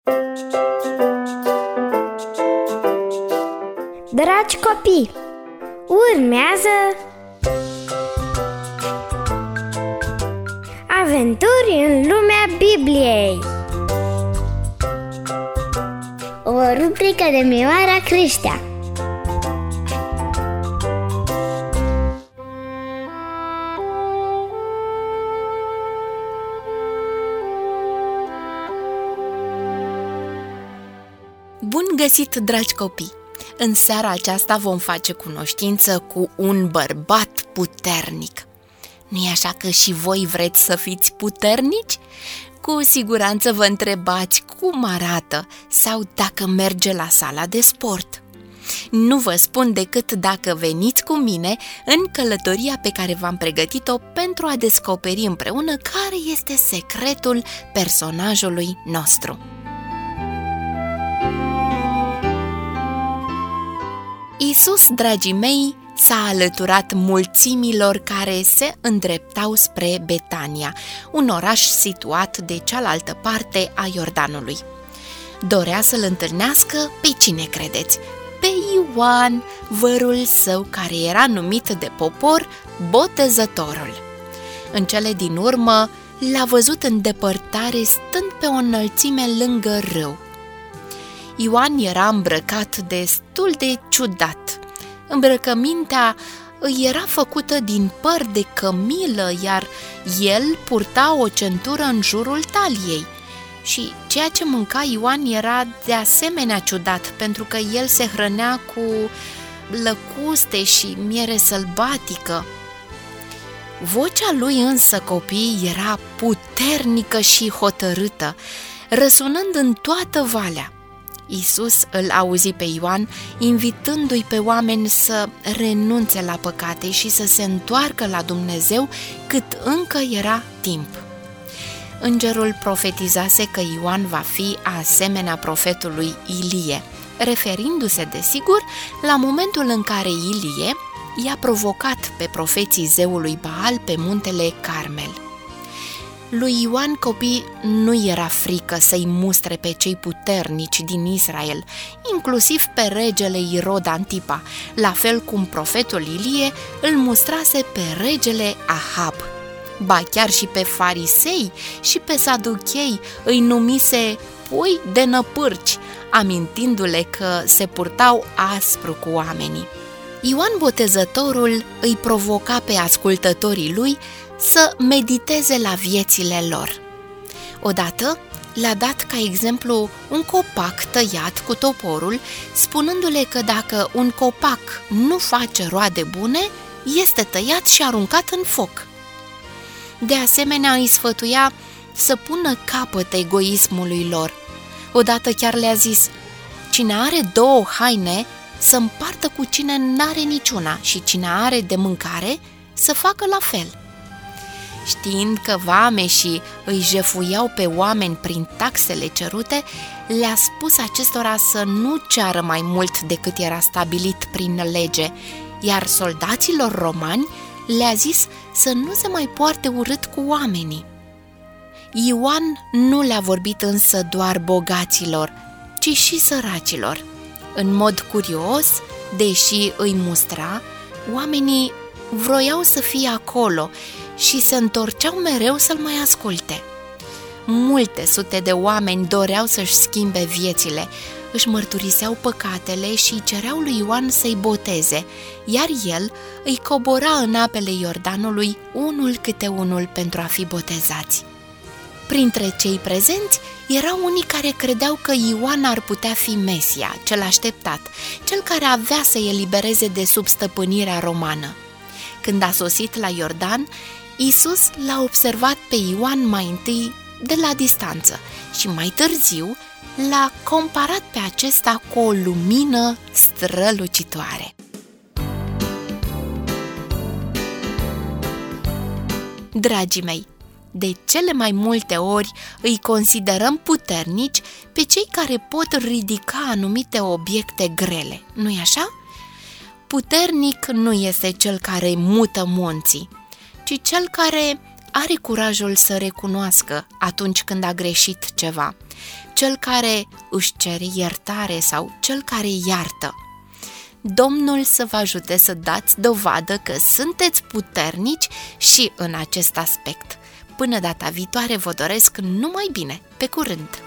Dragi copii, urmează Aventuri în lumea Bibliei, o rubrică de Mioara Creștea. Bun găsit, dragi copii! În seara aceasta vom face cunoștință cu un bărbat puternic. Nu-i așa că și voi vreți să fiți puternici? Cu siguranță vă întrebați cum arată sau dacă merge la sala de sport. Nu vă spun decât dacă veniți cu mine în călătoria pe care v-am pregătit-o pentru a descoperi împreună care este secretul personajului nostru. Iisus, dragii mei, s-a alăturat mulțimilor care se îndreptau spre Betania, un oraș situat de cealaltă parte a Iordanului. Dorea să-l întâlnească pe cine credeți? Pe Ioan, vărul său, care era numit de popor Botezătorul. În cele din urmă, l-a văzut în depărtare stând pe o înălțime lângă râu. Ioan era îmbrăcat destul de ciudat. Îmbrăcămintea îi era făcută din păr de cămilă, iar el purta o centură în jurul taliei. Și ceea ce mânca Ioan era de asemenea ciudat, pentru că el se hrănea cu lăcuste și miere sălbatică. Vocea lui însă, copii, era puternică și hotărâtă, răsunând în toată valea. Iisus îl auzi pe Ioan, invitându-i pe oameni să renunțe la păcate și să se întoarcă la Dumnezeu cât încă era timp. Îngerul profetizase că Ioan va fi asemenea profetului Ilie, referindu-se, desigur, la momentul în care Ilie i-a provocat pe profeții zeului Baal pe muntele Carmel. Lui Ioan, copii, nu era frică să-i mustre pe cei puternici din Israel, inclusiv pe regele Irod Antipa, la fel cum profetul Ilie îl mustrase pe regele Ahab. Ba chiar și pe farisei și pe saduchei îi numise pui de năpârci, amintindu-le că se purtau aspru cu oamenii. Ioan Botezătorul îi provoca pe ascultătorii lui să mediteze la viețile lor. Odată le-a dat ca exemplu un copac tăiat cu toporul, spunându-le că dacă un copac nu face roade bune, este tăiat și aruncat în foc. De asemenea, îi sfătuia să pună capăt egoismului lor. Odată chiar le-a zis: cine are 2 haine să împartă cu cine n-are niciuna și cine are de mâncare să facă la fel. Știind că vameșii îi jefuiau pe oameni prin taxele cerute, le-a spus acestora să nu ceară mai mult decât era stabilit prin lege, iar soldaților romani le-a zis să nu se mai poarte urât cu oamenii. Ioan nu le-a vorbit însă doar bogaților, ci și săracilor. În mod curios, deși îi mustra, oamenii vroiau să fie acolo și se întorceau mereu să-l mai asculte. Multe sute de oameni doreau să-și schimbe viețile, își mărturiseau păcatele și cereau lui Ioan să-i boteze, iar el îi cobora în apele Iordanului unul câte unul pentru a fi botezați. Printre cei prezenți erau unii care credeau că Ioan ar putea fi Mesia, cel așteptat, cel care avea să îi elibereze de sub stăpânirea romană. Când a sosit la Iordan, Iisus l-a observat pe Ioan mai întâi de la distanță și mai târziu l-a comparat pe acesta cu o lumină strălucitoare. Dragii mei, de cele mai multe ori îi considerăm puternici pe cei care pot ridica anumite obiecte grele, nu-i așa? Puternic nu este cel care mută munții, ci cel care are curajul să recunoască atunci când a greșit ceva, cel care își cere iertare sau cel care iartă. Domnul să vă ajute să dați dovadă că sunteți puternici și în acest aspect. Până data viitoare vă doresc numai bine. Pe curând!